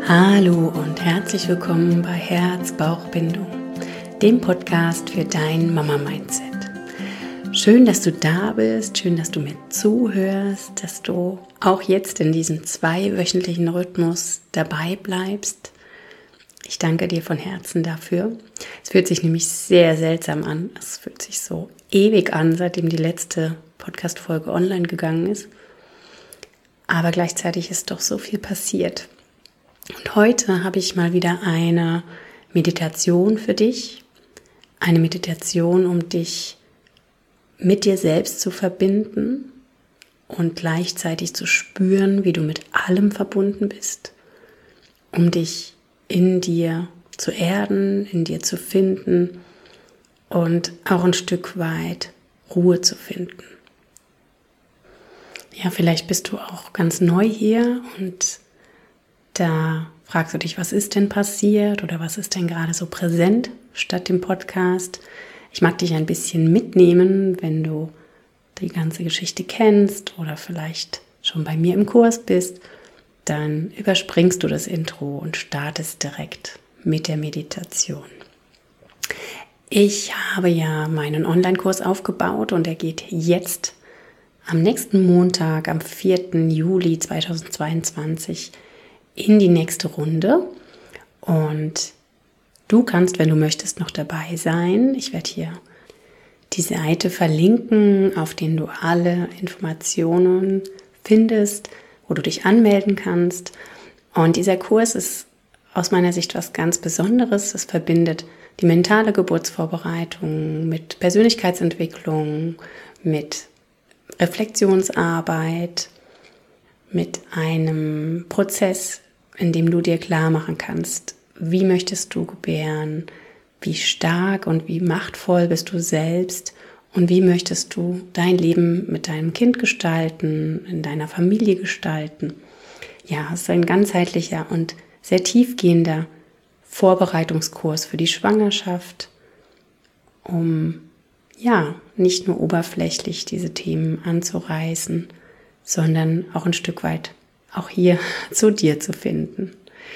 Hallo und herzlich willkommen bei Herz-Bauch-Bindung, dem Podcast für dein Mama-Mindset. Schön, dass du da bist, schön, dass du mir zuhörst, dass du auch jetzt in diesem 2-wöchentlichen Rhythmus dabei bleibst. Ich danke dir von Herzen dafür. Es fühlt sich nämlich sehr seltsam an. Es fühlt sich so ewig an, seitdem die letzte Podcast-Folge online gegangen ist. Aber gleichzeitig ist doch so viel passiert. Und heute habe ich mal wieder eine Meditation für dich. Eine Meditation, um dich mit dir selbst zu verbinden und gleichzeitig zu spüren, wie du mit allem verbunden bist, um dich in dir zu erden, in dir zu finden und auch ein Stück weit Ruhe zu finden. Ja, vielleicht bist du auch ganz neu hier und da fragst du dich, was ist denn passiert oder was ist denn gerade so präsent statt dem Podcast? Ich mag dich ein bisschen mitnehmen, wenn du die ganze Geschichte kennst oder vielleicht schon bei mir im Kurs bist, dann überspringst du das Intro und startest direkt mit der Meditation. Ich habe ja meinen Online-Kurs aufgebaut und er geht jetzt am nächsten Montag, am 4. Juli 2022 in die nächste Runde und du kannst, wenn du möchtest, noch dabei sein. Ich werde hier die Seite verlinken, auf der du alle Informationen findest, wo du dich anmelden kannst. Und dieser Kurs ist aus meiner Sicht was ganz Besonderes. Es verbindet die mentale Geburtsvorbereitung mit Persönlichkeitsentwicklung, mit Reflexionsarbeit, mit einem Prozess, in dem du dir klar machen kannst, wie möchtest du gebären, wie stark und wie machtvoll bist du selbst und wie möchtest du dein Leben mit deinem Kind gestalten, in deiner Familie gestalten. Ja, es ist ein ganzheitlicher und sehr tiefgehender Vorbereitungskurs für die Schwangerschaft, um ja nicht nur oberflächlich diese Themen anzureißen, sondern auch ein Stück weit auch hier zu dir zu finden.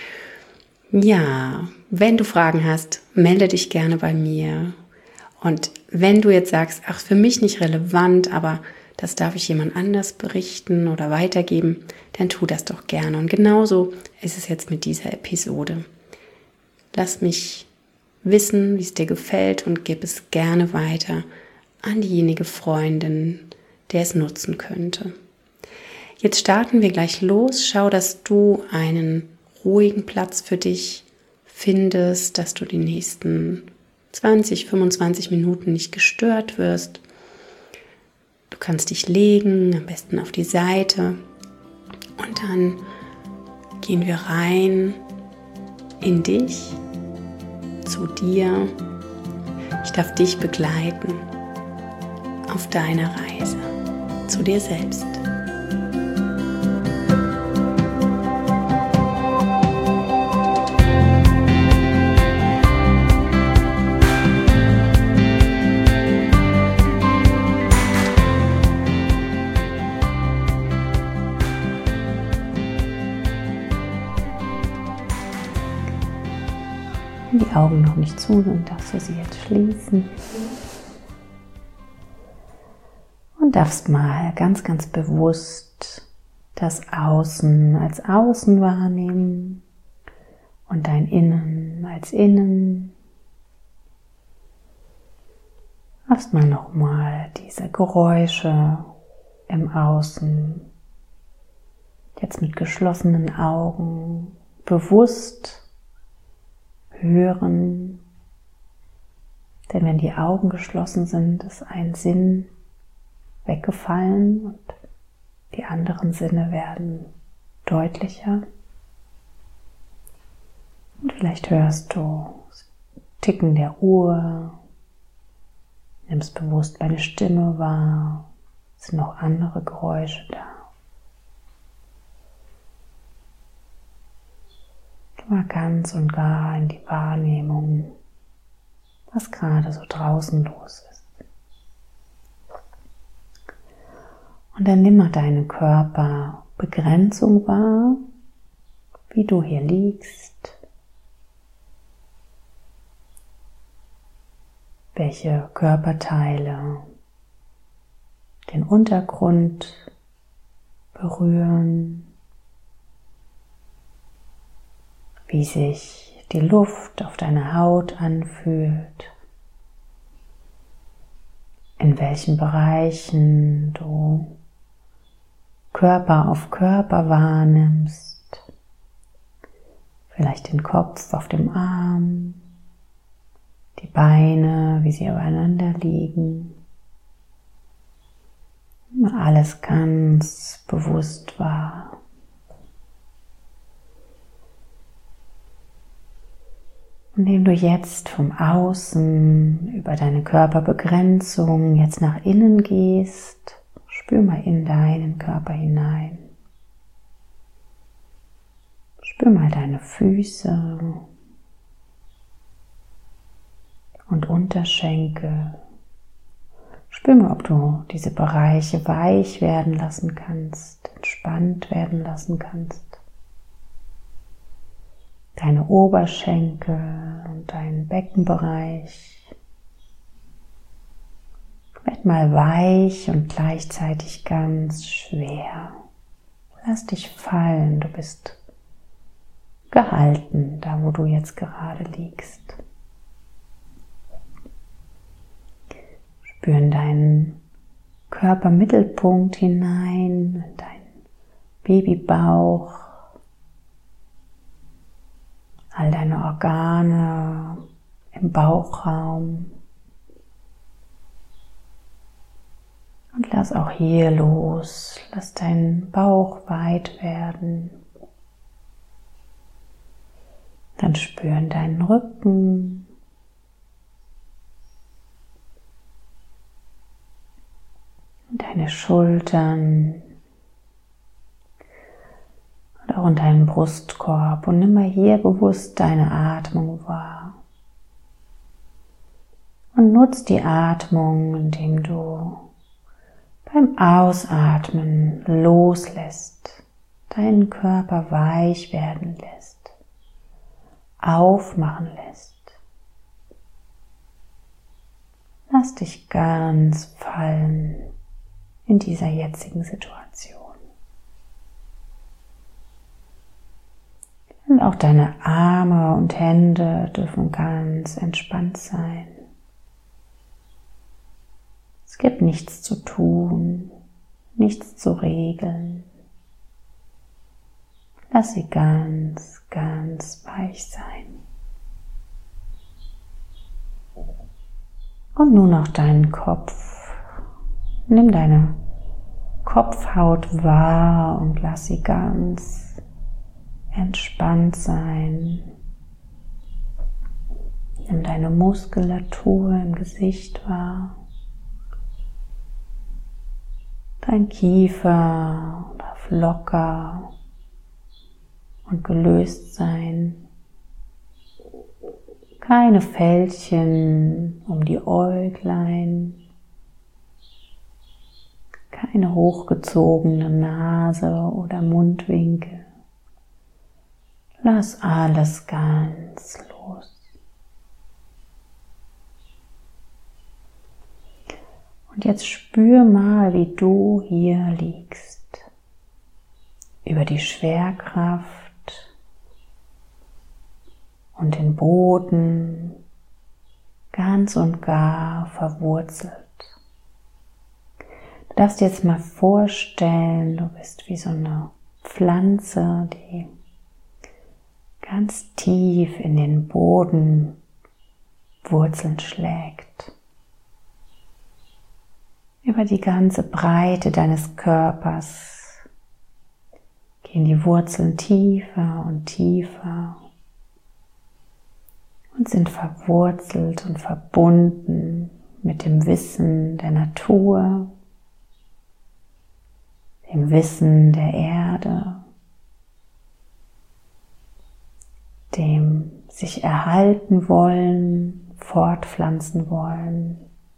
Ja, wenn du Fragen hast, melde dich gerne bei mir. Und wenn du jetzt sagst, ach, für mich nicht relevant, aber das darf ich jemand anders berichten oder weitergeben, dann tu das doch gerne. Und genauso ist es jetzt mit dieser Episode. Lass mich wissen, wie es dir gefällt und gib es gerne weiter an diejenige Freundin, der es nutzen könnte. Jetzt starten wir gleich los. Schau, dass du einen ruhigen Platz für dich findest, dass du die nächsten 20, 25 Minuten nicht gestört wirst. Du kannst dich legen, am besten auf die Seite. Und dann gehen wir rein in dich, zu dir. Ich darf dich begleiten auf deiner Reise zu dir selbst. Die Augen noch nicht zu, dann darfst du sie jetzt schließen. Und darfst mal ganz, ganz bewusst das Außen als Außen wahrnehmen und dein Innen als Innen. Erstmal nochmal diese Geräusche im Außen, jetzt mit geschlossenen Augen bewusst hören, denn wenn die Augen geschlossen sind, ist ein Sinn weggefallen und die anderen Sinne werden deutlicher. Und vielleicht hörst du das Ticken der Uhr, nimmst bewusst meine Stimme wahr, es sind noch andere Geräusche da. Mal ganz und gar in die Wahrnehmung, was gerade so draußen los ist. Und dann nimm mal deine Körperbegrenzung wahr, wie du hier liegst, welche Körperteile den Untergrund berühren, wie sich die Luft auf deiner Haut anfühlt, in welchen Bereichen du Körper auf Körper wahrnimmst, vielleicht den Kopf auf dem Arm, die Beine, wie sie übereinander liegen. Alles ganz bewusst wahr. Und indem du jetzt vom Außen über deine Körperbegrenzung jetzt nach innen gehst, spür mal in deinen Körper hinein. Spür mal deine Füße und Unterschenkel. Spür mal, ob du diese Bereiche weich werden lassen kannst, entspannt werden lassen kannst. Deine Oberschenkel und deinen Beckenbereich. Werd mal weich und gleichzeitig ganz schwer. Lass dich fallen, du bist gehalten, da wo du jetzt gerade liegst. Spür in deinen Körpermittelpunkt hinein, in deinen Babybauch, all deine Organe im Bauchraum. Und lass auch hier los, lass deinen Bauch weit werden. Dann spür in deinen Rücken. Und deine Schultern. Und auch in deinen Brustkorb. Und nimm mal hier bewusst deine Atmung wahr. Und nutz die Atmung, indem du beim Ausatmen loslässt, deinen Körper weich werden lässt, aufmachen lässt. Lass dich ganz fallen in dieser jetzigen Situation. Und auch deine Arme und Hände dürfen ganz entspannt sein. Es gibt nichts zu tun, nichts zu regeln. Lass sie ganz, ganz weich sein. Und nun noch deinen Kopf. Nimm deine Kopfhaut wahr und lass sie ganz entspannt sein. Nimm deine Muskulatur im Gesicht wahr. Dein Kiefer darf locker und gelöst sein. Keine Fältchen um die Äuglein. Keine hochgezogene Nase oder Mundwinkel. Lass alles ganz los. Und jetzt spür mal, wie du hier liegst. Über die Schwerkraft und den Boden ganz und gar verwurzelt. Du darfst dir jetzt mal vorstellen, du bist wie so eine Pflanze, die ganz tief in den Boden Wurzeln schlägt. Über die ganze Breite deines Körpers gehen die Wurzeln tiefer und tiefer und sind verwurzelt und verbunden mit dem Wissen der Natur, dem Wissen der Erde, dem sich erhalten wollen, fortpflanzen wollen.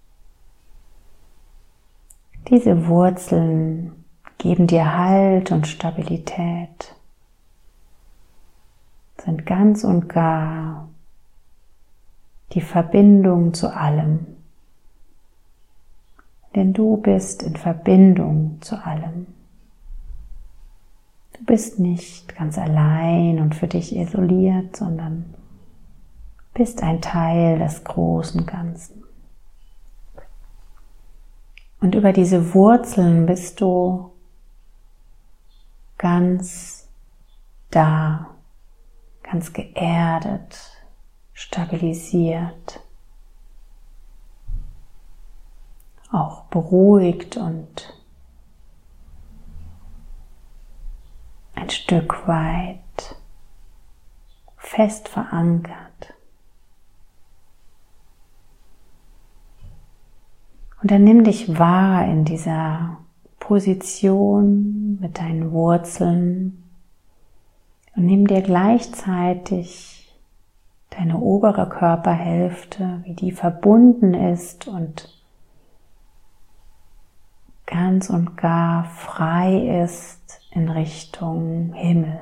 Diese Wurzeln geben dir Halt und Stabilität. sind ganz und gar die Verbindung zu allem. Denn du bist in Verbindung zu allem. Du bist nicht ganz allein und für dich isoliert, sondern bist ein Teil des großen Ganzen. Und über diese Wurzeln bist du ganz da, ganz geerdet, stabilisiert, auch beruhigt und ein Stück weit fest verankert. Und dann nimm dich wahr in dieser Position mit deinen Wurzeln und nimm dir gleichzeitig deine obere Körperhälfte, wie die verbunden ist und ganz und gar frei ist in Richtung Himmel.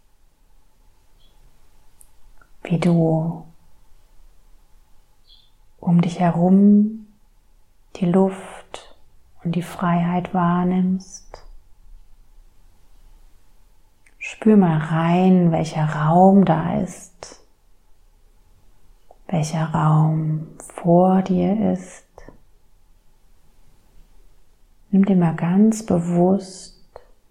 Wie du um dich herum die Luft und die Freiheit wahrnimmst. Spür mal rein, welcher Raum da ist, welcher Raum vor dir ist. Nimm dir mal ganz bewusst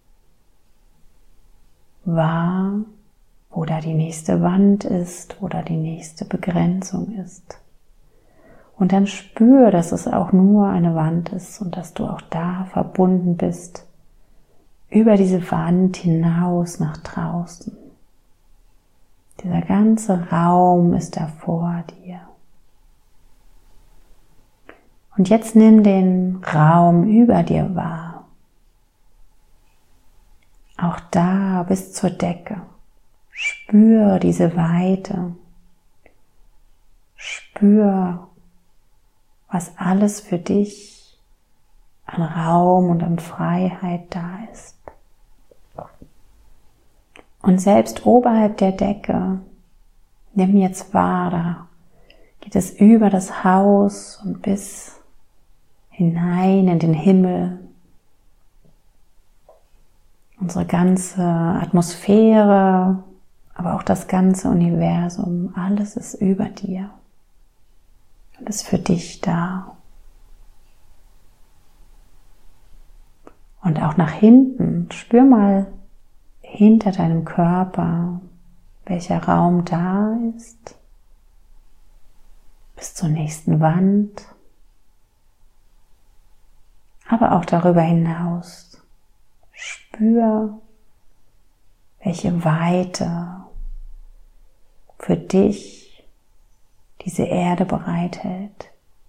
wahr, wo da die nächste Wand ist, wo da die nächste Begrenzung ist. Und dann spür, dass es auch nur eine Wand ist und dass du auch da verbunden bist, über diese Wand hinaus nach draußen. Dieser ganze Raum ist da vor dir. Und jetzt nimm den Raum über dir wahr. Auch da bis zur Decke. Spür diese Weite. Spür, was alles für dich an Raum und an Freiheit da ist. Und selbst oberhalb der Decke, nimm jetzt wahr, da geht es über das Haus und bis hinein in den Himmel. Unsere ganze Atmosphäre, aber auch das ganze Universum, alles ist über dir. Und ist für dich da. Und auch nach hinten, spür mal hinter deinem Körper, welcher Raum da ist, bis zur nächsten Wand, aber auch darüber hinaus. Spür, welche Weite für dich diese Erde bereithält.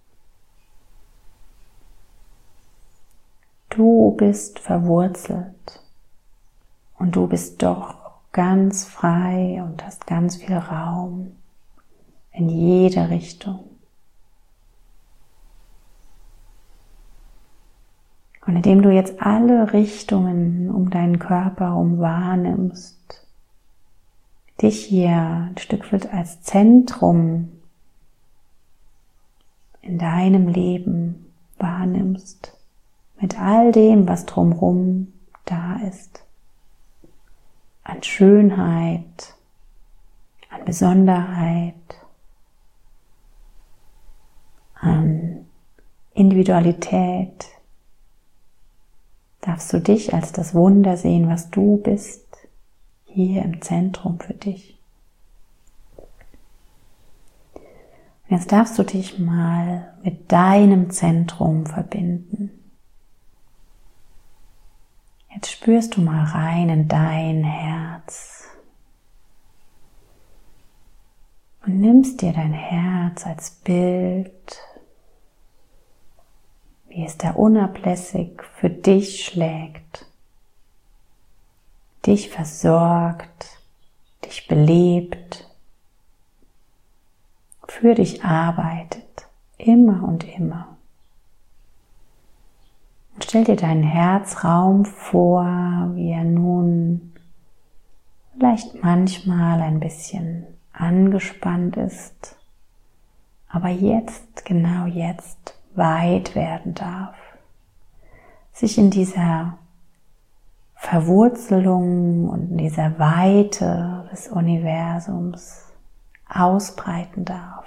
Du bist verwurzelt und du bist doch ganz frei und hast ganz viel Raum in jede Richtung. Und indem du jetzt alle Richtungen um deinen Körper herum wahrnimmst, dich hier ein Stück weit als Zentrum in deinem Leben wahrnimmst, mit all dem, was drumherum da ist, an Schönheit, an Besonderheit, an Individualität, darfst du dich als das Wunder sehen, was du bist, hier im Zentrum für dich. Und jetzt darfst du dich mal mit deinem Zentrum verbinden. Jetzt spürst du mal rein in dein Herz und nimmst dir dein Herz als Bild, wie es da unablässig für dich schlägt, dich versorgt, dich belebt, für dich arbeitet, immer und immer. Und stell dir deinen Herzraum vor, wie er nun vielleicht manchmal ein bisschen angespannt ist, aber jetzt, genau jetzt, weit werden darf, sich in dieser Verwurzelung und in dieser Weite des Universums ausbreiten darf.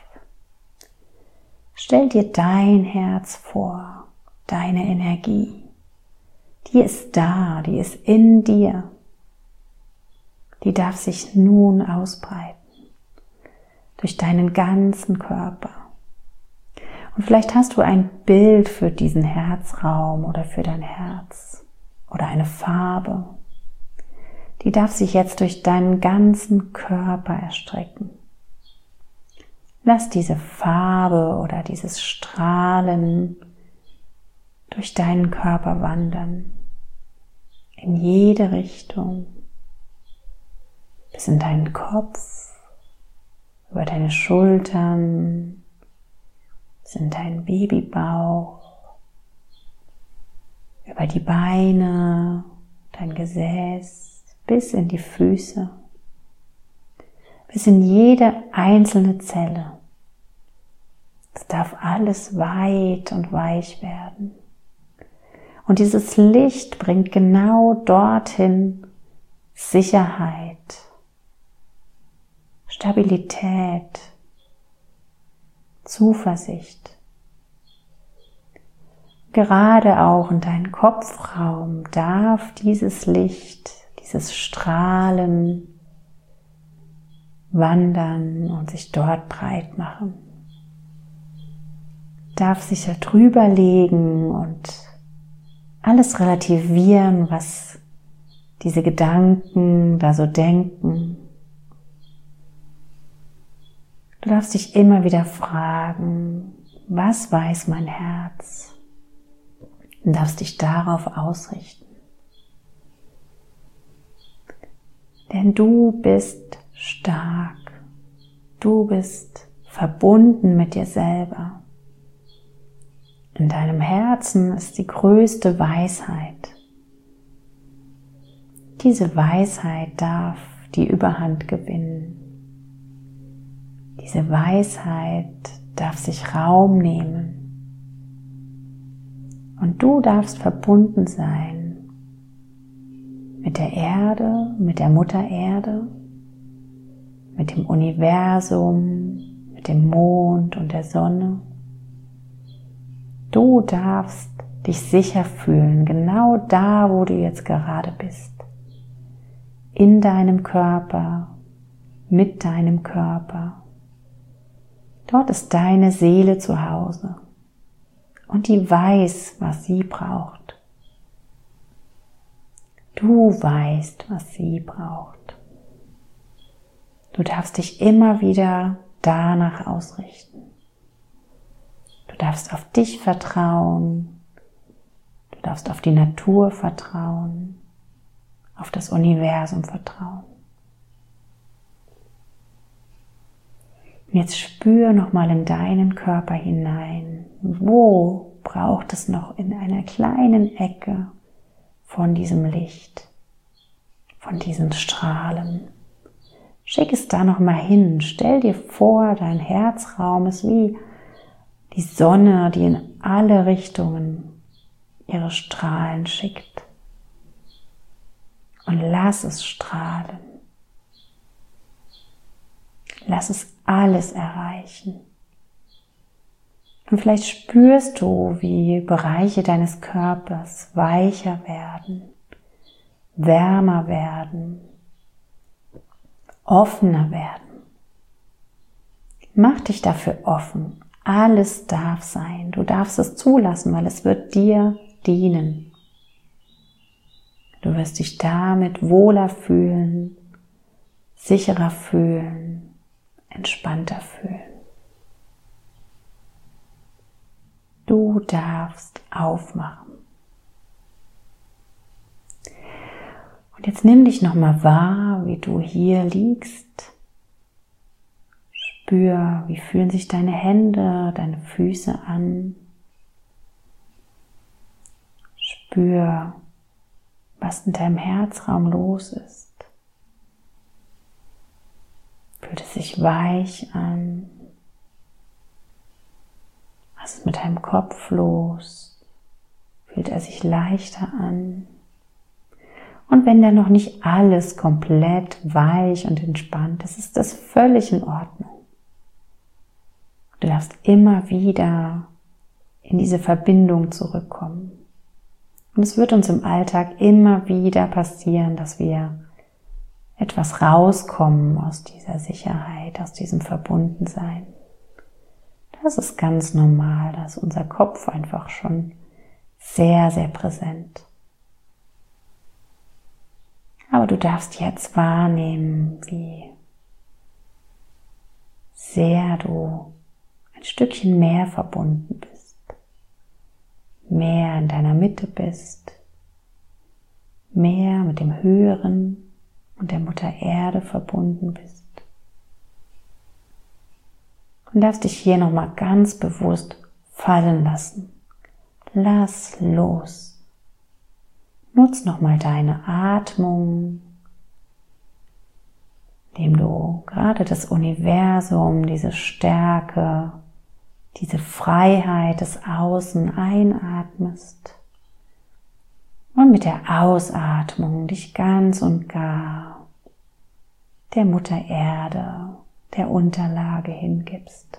Stell dir dein Herz vor, deine Energie. Die ist da, die ist in dir. Die darf sich nun ausbreiten durch deinen ganzen Körper. Und vielleicht hast du ein Bild für diesen Herzraum oder für dein Herz oder eine Farbe. Die darf sich jetzt durch deinen ganzen Körper erstrecken. Lass diese Farbe oder dieses Strahlen durch deinen Körper wandern, in jede Richtung, bis in deinen Kopf, über deine Schultern, bis in deinen Babybauch, über die Beine, dein Gesäß, bis in die Füße, bis in jede einzelne Zelle. Es darf alles weit und weich werden. Und dieses Licht bringt genau dorthin Sicherheit, Stabilität, Zuversicht. Gerade auch in deinen Kopfraum darf dieses Licht, dieses Strahlen wandern und sich dort breit machen. Darf sich da drüber legen und alles relativieren, was diese Gedanken da so denken. Du darfst dich immer wieder fragen, was weiß mein Herz? Und darfst dich darauf ausrichten. Denn du bist stark. Du bist verbunden mit dir selber. In deinem Herzen ist die größte Weisheit. Diese Weisheit darf die Überhand gewinnen. Diese Weisheit darf sich Raum nehmen. Und du darfst verbunden sein mit der Erde, mit der Mutter Erde, mit dem Universum, mit dem Mond und der Sonne. Du darfst dich sicher fühlen, genau da, wo du jetzt gerade bist. In deinem Körper, mit deinem Körper. Dort ist deine Seele zu Hause und die weiß, was sie braucht. Du weißt, was sie braucht. Du darfst dich immer wieder danach ausrichten. Du darfst auf dich vertrauen, du darfst auf die Natur vertrauen, auf das Universum vertrauen. Und jetzt spür nochmal in deinen Körper hinein, wo braucht es noch in einer kleinen Ecke von diesem Licht, von diesen Strahlen. Schick es da nochmal hin, stell dir vor, dein Herzraum ist wie die Sonne, die in alle Richtungen ihre Strahlen schickt. Und lass es strahlen. Lass es alles erreichen. Und vielleicht spürst du, wie Bereiche deines Körpers weicher werden, wärmer werden, offener werden. Mach dich dafür offen. Alles darf sein. Du darfst es zulassen, weil es wird dir dienen. Du wirst dich damit wohler fühlen, sicherer fühlen, entspannter fühlen. Du darfst aufmachen. Und jetzt nimm dich nochmal wahr, wie du hier liegst. Spür, wie fühlen sich deine Hände, deine Füße an. Spür, was in deinem Herzraum los ist. Fühlt es sich weich an? Was ist mit deinem Kopf los? Fühlt er sich leichter an? Und wenn da noch nicht alles komplett weich und entspannt ist, ist das völlig in Ordnung. Du darfst immer wieder in diese Verbindung zurückkommen. Und es wird uns im Alltag immer wieder passieren, dass wir etwas rauskommen aus dieser Sicherheit, aus diesem Verbundensein. Das ist ganz normal, da ist unser Kopf einfach schon sehr, sehr präsent. Aber du darfst jetzt wahrnehmen, wie sehr du ein Stückchen mehr verbunden bist, mehr in deiner Mitte bist, mehr mit dem Höheren und der Mutter Erde verbunden bist. Und darfst dich hier nochmal ganz bewusst fallen lassen. Lass los. Nutz nochmal deine Atmung, indem du gerade das Universum, diese Stärke, diese Freiheit des Außen einatmest und mit der Ausatmung dich ganz und gar der Mutter Erde, der Unterlage hingibst.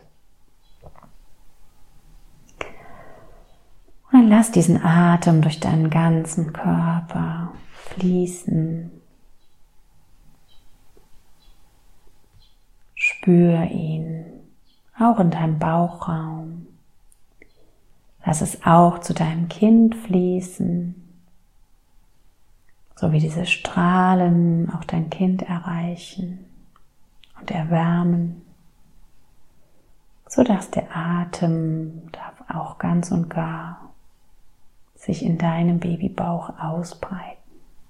Und dann lass diesen Atem durch deinen ganzen Körper fließen. Spür ihn, auch in deinem Bauchraum. Lass es auch zu deinem Kind fließen, so wie diese Strahlen auch dein Kind erreichen und erwärmen, so dass der Atem darf auch ganz und gar sich in deinem Babybauch ausbreiten.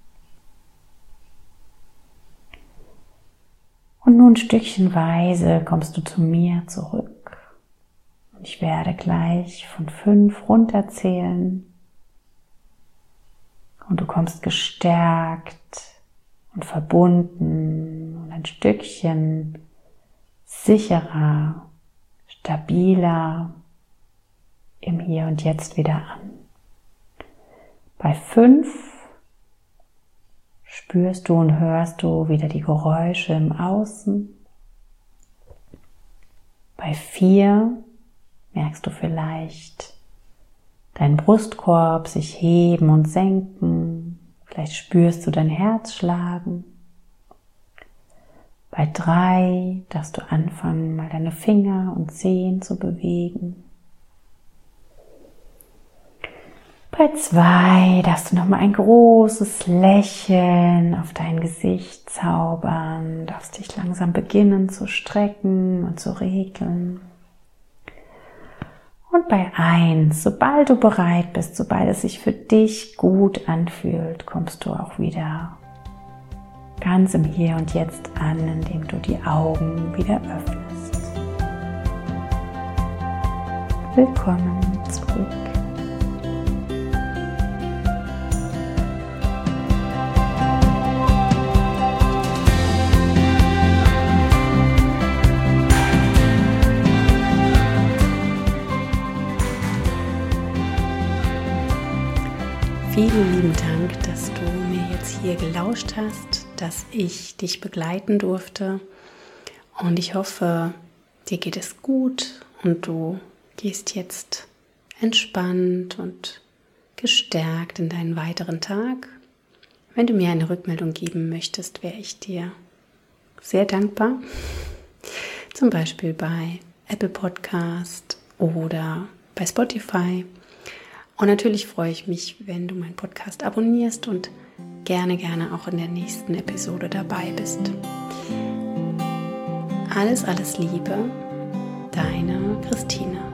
Und nun stückchenweise kommst du zu mir zurück. Und ich werde gleich von 5 runterzählen. Und du kommst gestärkt und verbunden und ein Stückchen sicherer, stabiler im Hier und Jetzt wieder an. Bei 5 spürst du und hörst du wieder die Geräusche im Außen. Bei 4 merkst du vielleicht deinen Brustkorb sich heben und senken. Vielleicht spürst du dein Herz schlagen. Bei 3 darfst du anfangen, mal deine Finger und Zehen zu bewegen. Bei 2 darfst du nochmal ein großes Lächeln auf dein Gesicht zaubern, darfst dich langsam beginnen zu strecken und zu regeln. Und bei 1, sobald du bereit bist, sobald es sich für dich gut anfühlt, kommst du auch wieder ganz im Hier und Jetzt an, indem du die Augen wieder öffnest. Willkommen zurück. Vielen lieben Dank, dass du mir jetzt hier gelauscht hast, dass ich dich begleiten durfte. Und ich hoffe, dir geht es gut und du gehst jetzt entspannt und gestärkt in deinen weiteren Tag. Wenn du mir eine Rückmeldung geben möchtest, wäre ich dir sehr dankbar. Zum Beispiel bei Apple Podcast oder bei Spotify. Und natürlich freue ich mich, wenn du meinen Podcast abonnierst und gerne auch in der nächsten Episode dabei bist. Alles Liebe, deine Christine.